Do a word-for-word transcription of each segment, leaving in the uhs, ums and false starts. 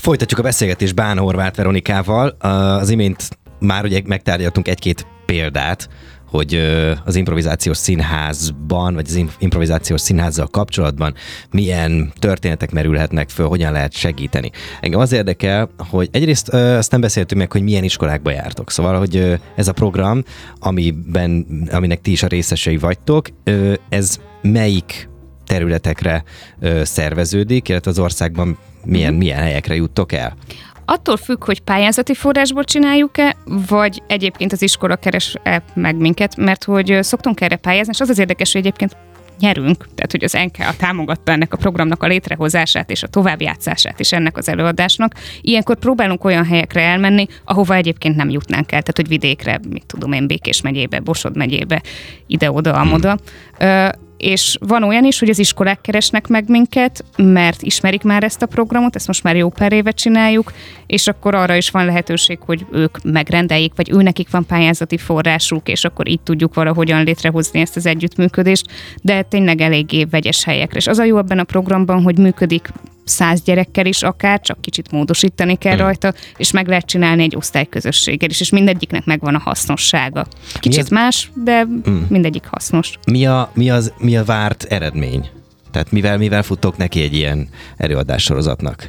Folytatjuk a beszélgetést Bán Horváth Veronikával. Az imént már ugye megtárgyaltunk egy-két példát, hogy az improvizációs színházban, vagy az improvizációs színházzal kapcsolatban milyen történetek merülhetnek föl, hogyan lehet segíteni. Engem az érdekel, hogy egyrészt azt nem beszéltünk meg, hogy milyen iskolákba jártok. Szóval, hogy ez a program, amiben, aminek ti is a részesei vagytok, ez melyik területekre szerveződik, illetve az országban milyen, milyen helyekre juttok el? Attól függ, hogy pályázati forrásból csináljuk-e, vagy egyébként az iskola keres meg minket, mert hogy szoktunk erre pályázni, és az az érdekes, hogy egyébként nyerünk, tehát hogy az en ká á támogatta ennek a programnak a létrehozását és a továbbjátszását is ennek az előadásnak. Ilyenkor próbálunk olyan helyekre elmenni, ahova egyébként nem jutnánk el, tehát hogy vidékre, mit tudom én, Békés megyébe, Borsod megyébe, ide-oda, amoda. Hmm. És van olyan is, hogy az iskolák keresnek meg minket, mert ismerik már ezt a programot, ezt most már jó pár éve csináljuk, és akkor arra is van lehetőség, hogy ők megrendeljék, vagy őnekik van pályázati forrásuk, és akkor így tudjuk valahogyan létrehozni ezt az együttműködést, de tényleg eléggé vegyes helyekre. És az a jó ebben a programban, hogy működik száz gyerekkel is akár, csak kicsit módosítani kell rajta, és meg lehet csinálni egy osztályközösséggel is, és mindegyiknek megvan a hasznossága. Kicsit más, de mindegyik hasznos. Mi a, mi, az, mi a várt eredmény? Tehát mivel, mivel futtok neki egy ilyen előadássorozatnak?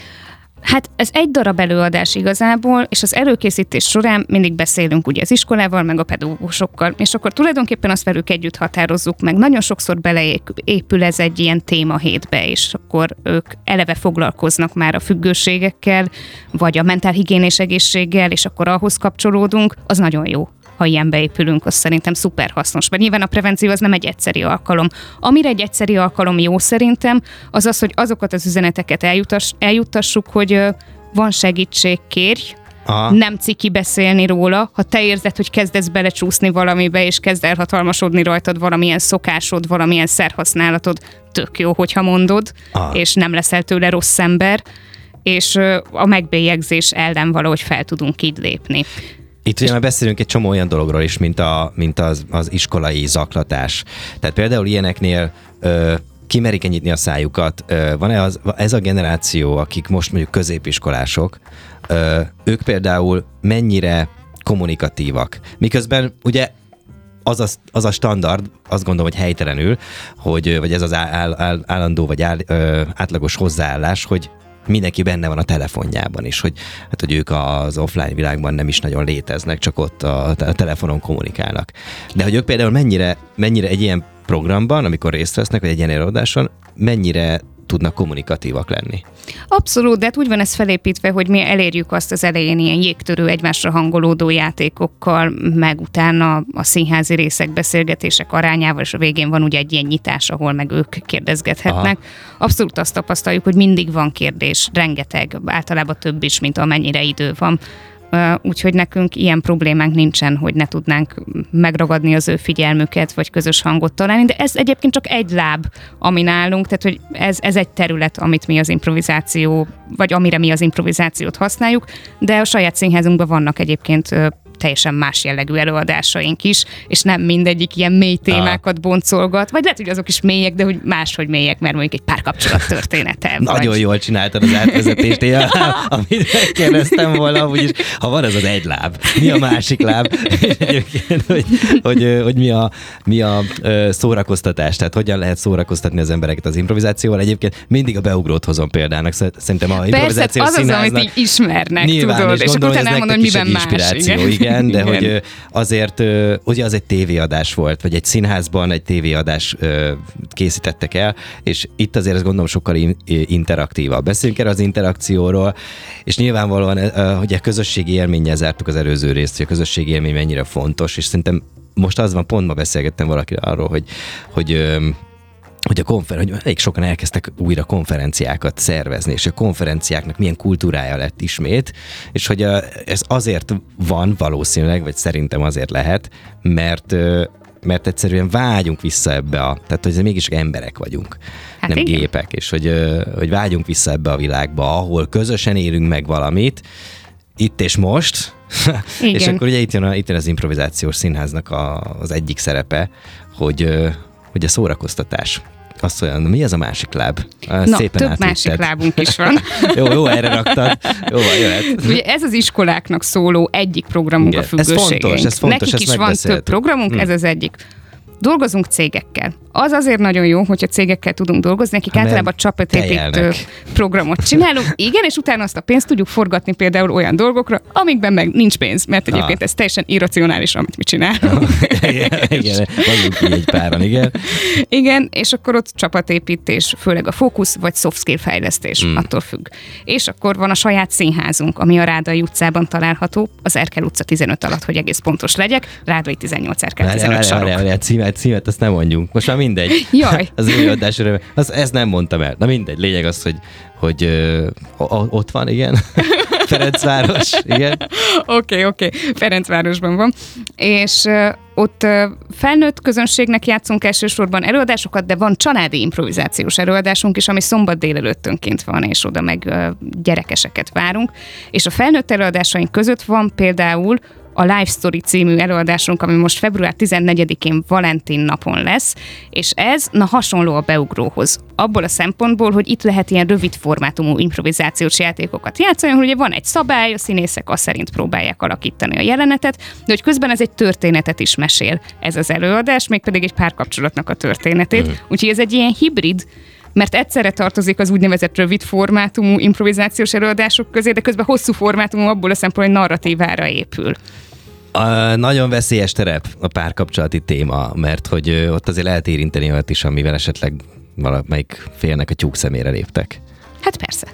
Hát ez egy darab előadás igazából, és az előkészítés során mindig beszélünk ugye az iskolával, meg a pedagógusokkal, és akkor tulajdonképpen azt velük együtt határozzuk meg. Nagyon sokszor beleépül ez egy ilyen témahétbe, és akkor ők eleve foglalkoznak már a függőségekkel, vagy a mentálhigiénés egészséggel, és akkor ahhoz kapcsolódunk, az nagyon jó. Ha ilyen beépülünk, az szerintem szuper hasznos. Mert nyilván a prevenció az nem egy egyszeri alkalom. Amire egy egyszeri alkalom jó szerintem, az az, hogy azokat az üzeneteket eljutass, eljuttassuk, hogy van segítség, kérj, aha, nem ciki beszélni róla. Ha te érzed, hogy kezdesz belecsúszni valamibe, és kezd elhatalmasodni rajtad valamilyen szokásod, valamilyen szerhasználatod, tök jó, hogyha mondod, aha, és nem leszel tőle rossz ember, és a megbélyegzés ellen valahogy fel tudunk így lépni. Itt ugye már beszélünk egy csomó olyan dologról is, mint, a, mint az, az iskolai zaklatás. Tehát például ilyeneknél ö, kimerik-e nyitni a szájukat? Ö, van-e az, ez a generáció, akik most mondjuk középiskolások, ö, ők például mennyire kommunikatívak? Miközben ugye az a, az a standard, azt gondolom, hogy helytelenül, hogy, vagy ez az áll, áll, állandó vagy áll, ö, átlagos hozzáállás, hogy mindenki benne van a telefonjában is, hogy, hát, hogy ők az offline világban nem is nagyon léteznek, csak ott a, a telefonon kommunikálnak. De hogy ők például mennyire, mennyire egy ilyen programban, amikor részt vesznek, vagy egy ilyen előadáson, mennyire tudnak kommunikatívak lenni? Abszolút, de hát úgy van ez felépítve, hogy mi elérjük azt az elején ilyen jégtörő, egymásra hangolódó játékokkal, meg utána a színházi részek, beszélgetések arányával, és a végén van ugye egy ilyen nyitás, ahol meg ők kérdezgethetnek. Aha. Abszolút azt tapasztaljuk, hogy mindig van kérdés, rengeteg, általában több is, mint amennyire idő van. Úgyhogy nekünk ilyen problémánk nincsen, hogy ne tudnánk megragadni az ő figyelmüket, vagy közös hangot találni, de ez egyébként csak egy láb, ami nálunk, tehát hogy ez, ez egy terület, amit mi az improvizáció, vagy amire mi az improvizációt használjuk, de a saját színházunkban vannak egyébként teljesen más jellegű előadásaink is, és nem mindegyik ilyen mély témákat boncolgat, vagy lehet, hogy azok is mélyek, de hogy máshogy mélyek, mert mondjuk egy párkapcsolat története. Nagyon vagy... jól csináltad az átvezetést, én, amit megkérdeztem volna, úgyis, ha van ez az egy láb, mi a másik láb, hogy, hogy, hogy mi a, mi a szórakoztatás, tehát hogyan lehet szórakoztatni az embereket az improvizációval. Egyébként mindig a beugrót hozom példának, szerintem a improvizációs Persze, az az, amit így ismernek, nyilván, tudod, és, és akkor utána elmondom, hogy miben más. Igen. Igen, de igen, hogy azért, ugye az egy tévéadás volt, vagy egy színházban egy tévéadás készítettek el, és itt azért azt gondolom sokkal interaktívabb. Beszéljünk erre az interakcióról, és nyilvánvalóan, hogy a közösségi élménnyel zártuk az előző részt, hogy a közösségi élmény mennyire fontos, és szerintem most az van, pont ma beszélgettem valakivel arról, hogy, hogy hogy a konfer- hogy elég sokan elkezdtek újra konferenciákat szervezni, és a konferenciáknak milyen kultúrája lett ismét, és hogy a, ez azért van valószínűleg, vagy szerintem azért lehet, mert, mert egyszerűen vágyunk vissza ebbe a, tehát hogy mégis emberek vagyunk, hát nem igen, gépek, és hogy, hogy vágyunk vissza ebbe a világba, ahol közösen élünk meg valamit, itt és most, és akkor ugye itt jön, a, itt jön az improvizációs színháznak a, az egyik szerepe, hogy, hogy a szórakoztatás. Azt olyan, mi ez a másik láb? Na, szépen több átvitted. Másik lábunk is van. jó, jó, erre raktad. Jó, jöhet. Ugye ez az iskoláknak szóló egyik programunk. Igen. A függőségeink. Ez fontos, ez fontos. Nekik is van több programunk, hmm. ez az egyik. Dolgozunk cégekkel. Az azért nagyon jó, hogyha cégekkel tudunk dolgozni, nekik ha általában csapatépítő programot csinálunk. Igen, és utána azt a pénzt tudjuk forgatni például olyan dolgokra, amikben meg nincs pénz, mert egyébként ha. ez teljesen irracionális, amit mi csinálunk. igen, igen, vagyunk így egy páran, igen. Igen, és akkor ott csapatépítés, főleg a fókusz, vagy soft skill fejlesztés, hmm. attól függ. És akkor van a saját színházunk, ami a Rádai utcában található, az Erkel utca tizenöt alatt, hogy egész pontos legyek, Rádai tizennyolc Erkel tizenöt sarok. Címet, címet, azt nem mondjunk. Most már mindegy. Jaj. Az előadás öröme. Az, ezt nem mondtam el. Na mindegy. Lényeg az, hogy, hogy ö, ott van, igen. Ferencváros, igen. Oké, oké. Ferencvárosban van. És ö, ott ö, felnőtt közönségnek játszunk elsősorban előadásokat, de van családi improvizációs előadásunk is, ami szombat délelőttönként van, és oda meg ö, gyerekeseket várunk. És a felnőtt előadásaink között van például a Life Story című előadásunk, ami most február tizennegyedikén Valentin napon lesz, és ez na hasonló a beugróhoz. Abból a szempontból, hogy itt lehet ilyen rövid formátumú improvizációs játékokat játszani, hogy ugye van egy szabály, a színészek azt szerint próbálják alakítani a jelenetet, de hogy közben ez egy történetet is mesél ez az előadás, mégpedig egy párkapcsolatnak a történetét. Mm. Úgyhogy ez egy ilyen hibrid, mert egyszerre tartozik az úgynevezett rövid formátumú improvizációs előadások közé, de közben hosszú formátumú abból a szempontból, hogy narratívára épül. A nagyon veszélyes terep a párkapcsolati téma, mert hogy ott azért lehet érinteni olyat is, amivel esetleg valamelyik félnek a tyúk szemére léptek. Hát persze.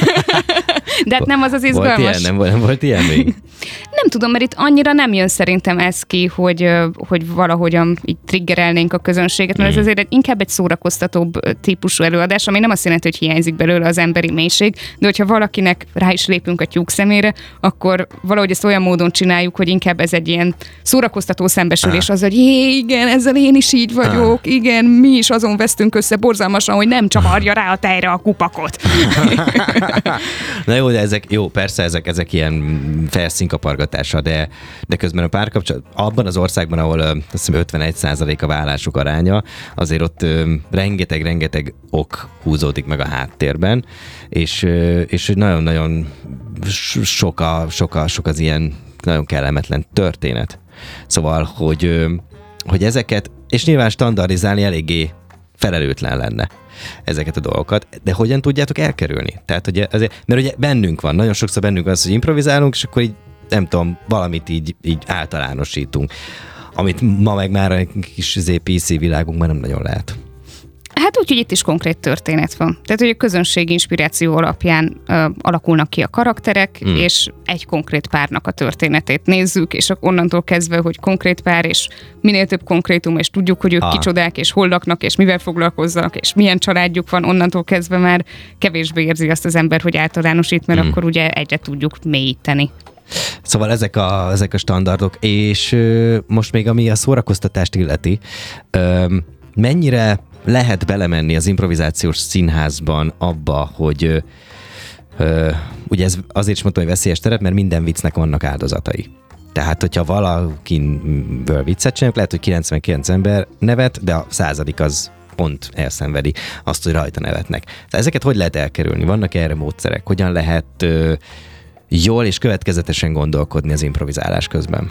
De hát nem az az izgalmas. Volt ilyen? Nem, volt, nem volt ilyen még? Nem tudom, mert itt annyira nem jön szerintem ez ki, hogy, hogy valahogyan így triggerelnénk a közönséget, mert mm. ez azért egy, inkább egy szórakoztatóbb típusú előadás, ami nem azt jelenti, hogy hiányzik belőle az emberi mélység, de hogyha valakinek rá is lépünk a tyúk szemére, akkor valahogy ezt olyan módon csináljuk, hogy inkább ez egy ilyen szórakoztató szembesülés ah. az, hogy jé, igen, ezzel én is így vagyok, ah. igen, mi is azon vesztünk össze borzalmasan, hogy nem csavarja rá a tejre a kupakot. Na jó, de ezek, jó, persze ezek, ezek ilyen felszínkapargatása, de, de közben a párkapcsolat, abban az országban, ahol azt hiszem ötvenegy százalék a vállások aránya, azért ott rengeteg-rengeteg ok húzódik meg a háttérben, és, és nagyon-nagyon sok, a, sok, a, sok az ilyen nagyon kellemetlen történet. Szóval, hogy, hogy ezeket, és nyilván standardizálni eléggé felelőtlen lenne ezeket a dolgokat, de hogyan tudjátok elkerülni? Tehát, ugye azért, mert ugye bennünk van, nagyon sokszor bennünk van az, hogy improvizálunk, és akkor így, nem tudom, valamit így, így általánosítunk, amit ma meg már egy kis pé cé világunk már nem nagyon lehet. Hát úgy, hogy itt is konkrét történet van. Tehát, hogy a közönség inspiráció alapján ö, alakulnak ki a karakterek, mm. és egy konkrét párnak a történetét nézzük, és onnantól kezdve, hogy konkrét pár, és minél több konkrétum, és tudjuk, hogy ők ah. kicsodák, és hol laknak, és mivel foglalkoznak, és milyen családjuk van, onnantól kezdve már kevésbé érzi azt az ember, hogy általánosít, mert mm. akkor ugye egyre tudjuk mélyíteni. Szóval ezek a, ezek a standardok, és ö, most még ami a szórakoztatást illeti, ö, mennyire lehet belemenni az improvizációs színházban abba, hogy ö, ö, ugye ez azért is mondtam, hogy veszélyes terep, mert minden viccnek vannak áldozatai. Tehát, hogyha valakinből viccet csináljuk, lehet, hogy kilencvenkilenc ember nevet, de a századik az pont elszenvedi azt, hogy rajta nevetnek. Tehát ezeket hogy lehet elkerülni? Vannak erre módszerek? Hogyan lehet ö, jól és következetesen gondolkodni az improvizálás közben?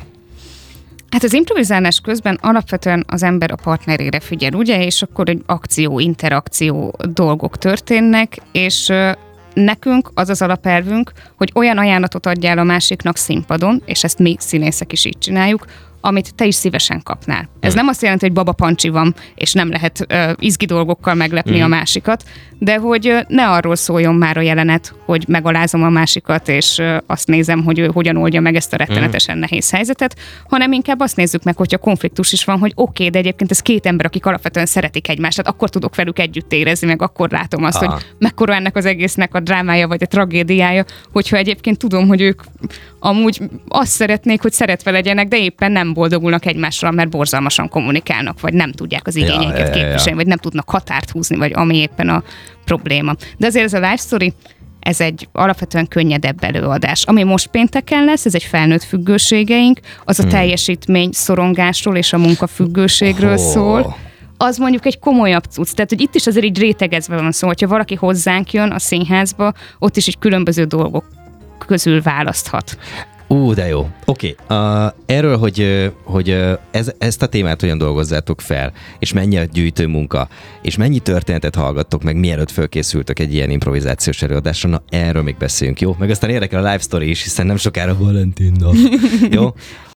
Hát az improvizálás közben alapvetően az ember a partnerére figyel, ugye, és akkor egy akció, interakció dolgok történnek, és nekünk az az alapelvünk, hogy olyan ajánlatot adjál a másiknak színpadon, és ezt mi színészek is így csináljuk, amit te is szívesen kapnál. Ez mm. nem azt jelenti, hogy baba pancsi van, és nem lehet uh, izgi dolgokkal meglepni mm. a másikat, de hogy uh, ne arról szóljon már a jelenet, hogy megalázom a másikat, és uh, azt nézem, hogy ő hogyan oldja meg ezt a rettenetesen mm. nehéz helyzetet, hanem inkább azt nézzük meg, hogyha konfliktus is van, hogy oké, okay, de egyébként ez két ember, akik alapvetően szeretik egymást, tehát akkor tudok velük együtt érezni, meg akkor látom azt, ah. hogy mekkora ennek az egésznek a drámája, vagy a tragédiája, hogyha egyébként tudom, hogy ők amúgy azt szeretnék, hogy szeretve legyenek, de éppen nem boldogulnak egymással, mert borzalmasan kommunikálnak, vagy nem tudják az igényeiket ja, ja, ja, képviselni, ja. vagy nem tudnak határt húzni, vagy ami éppen a probléma. De azért ez a Life Story, ez egy alapvetően könnyedebb előadás. Ami most pénteken lesz, ez egy felnőtt függőségeink, az a hmm. teljesítmény szorongásról és a munkafüggőségről oh. szól. az mondjuk egy komolyabb cucc. Tehát, hogy itt is azért így rétegezve van szó, hogyha valaki hozzánk jön a színházba, ott is egy különböző dolgok közül választhat. Ú, de jó. Oké. Okay. Uh, erről, hogy, hogy ez, ezt a témát hogyan dolgozzátok fel, és mennyi a gyűjtő munka, és mennyi történetet hallgattok meg, mielőtt fölkészültök egy ilyen improvizációs előadásra, na erről még beszéljünk, jó? Meg aztán érdekel a live story is, hiszen nem sokára Valentin nap. Jó?